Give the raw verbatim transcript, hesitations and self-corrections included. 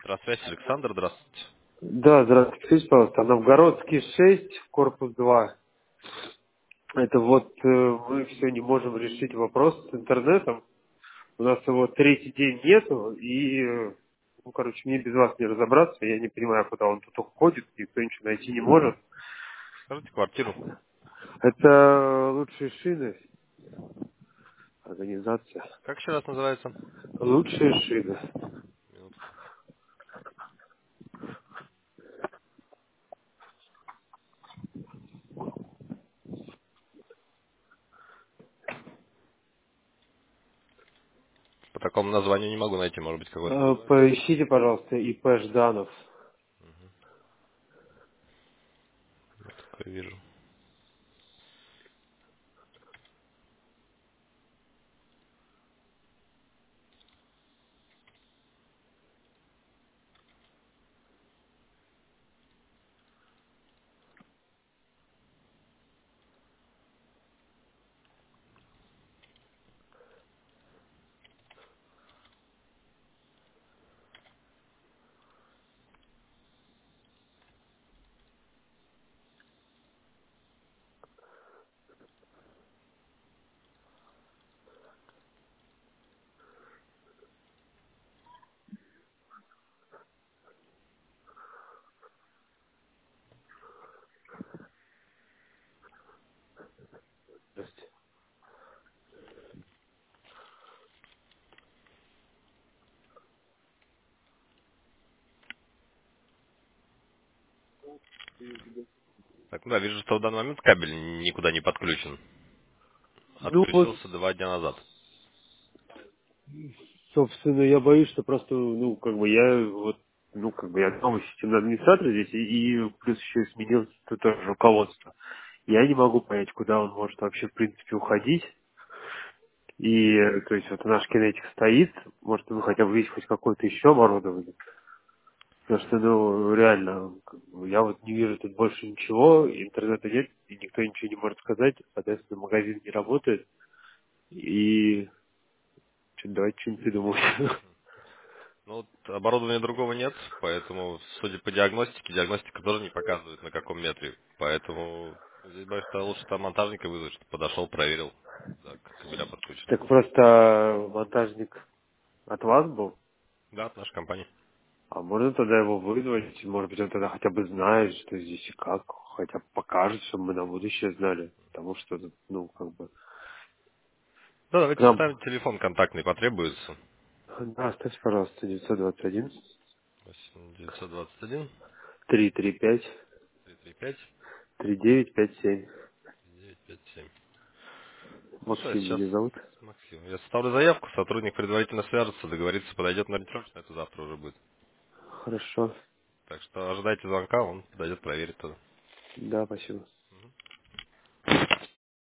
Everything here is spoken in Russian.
Здравствуйте, Александр, здравствуйте. Да, здравствуйте, скажите, пожалуйста, Новгородский шесть, корпус два. Это вот э, мы все не можем решить вопрос с интернетом. У нас его третий день нету, и, э, ну, короче, мне без вас не разобраться. Я не понимаю, куда он тут уходит, никто ничего найти не может. Скажите квартиру. Это лучшие шины, организация. Как еще раз называется? Лучшие шины. Минутку. По такому названию не могу найти, может быть, какое-то Э, другое. Поищите, пожалуйста, И П Жданов. Вот такое вижу. Здравствуйте. Так, ну да, вижу, что в данный момент кабель никуда не подключен. Ну вот, Отключился два дня назад. собственно, я боюсь, что просто, ну, как бы я вот, ну, как бы я новый системный администратор здесь, и, и плюс еще сменил тут тоже руководство. Я не могу понять, куда он может вообще, в принципе, уходить. И, э, то есть, вот наш кинетик стоит, может, ну, хотя бы есть хоть какое-то еще оборудование. Потому что, ну, реально, как бы, я вот не вижу тут больше ничего, интернета нет, и никто ничего не может сказать, соответственно, магазин не работает, и что-то давайте что-нибудь придумывать. Ну вот оборудования другого нет, поэтому, судя по диагностике, диагностика тоже не показывает, на каком метре. Поэтому здесь боюсь, что лучше там монтажника вызвать, чтобы подошел, проверил. Да, как кабеля подключены. Так просто монтажник от вас был? Да, от нашей компании. А можно тогда его вызвать? Может быть, он тогда хотя бы знает, что здесь и как, хотя бы покажет, чтобы мы на будущее знали. Потому что, ну, как бы, Да, к давайте нам... оставим телефон контактный, потребуется. Да, оставьте, пожалуйста, девятьсот двадцать один восемь девятьсот двадцать один триста тридцать пять триста тридцать пять тридцать девять пятьдесят семь. девять пять семь. Хорошо, я Максим сейчас меня зовут. Максим. Я составлю заявку, сотрудник предварительно свяжется, договорится, подойдет на ориентировочно, это завтра уже будет. Хорошо. Так что ожидайте звонка, он подойдет, проверит тогда. Да, спасибо.